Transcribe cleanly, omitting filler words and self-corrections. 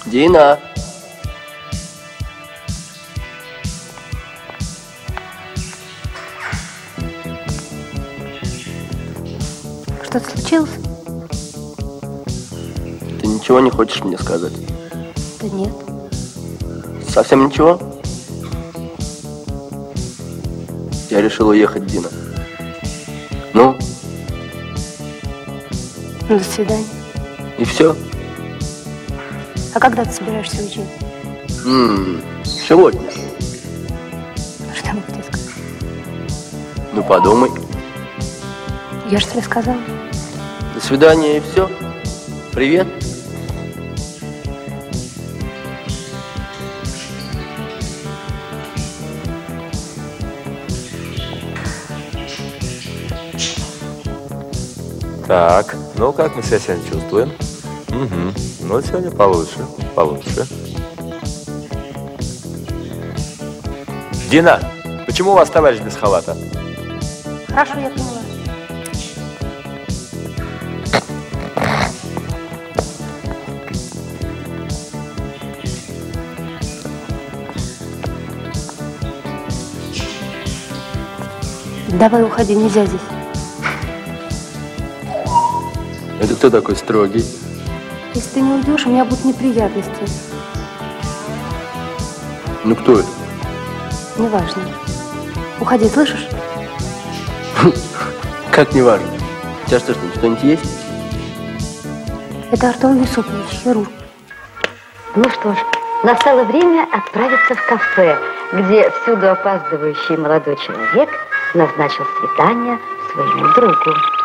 Дина! Что-то случилось? Ты ничего не хочешь мне сказать? Да нет. Совсем ничего? Я решил уехать, Дина. Ну? Ну, до свидания. И все? А когда ты собираешься уезжать? Сегодня. Что я могу тебе сказать? Ну, подумай. Я же тебе сказала. До свидания и все. Привет. Так, ну как мы себя сегодня чувствуем? Угу. Ну, сегодня получше, получше. Дина, почему у вас товарищ без халата? Хорошо, я поняла. Давай уходи, нельзя здесь. Это кто такой строгий? Если ты не уйдешь, у меня будут неприятности. Ну, кто это? Неважно. Уходи, слышишь? Как не важно. У тебя что-нибудь есть? Это Артем Юсупович, хирург. Ну что ж, настало время отправиться в кафе, где всюду опаздывающий молодой человек назначил свидание своему другу.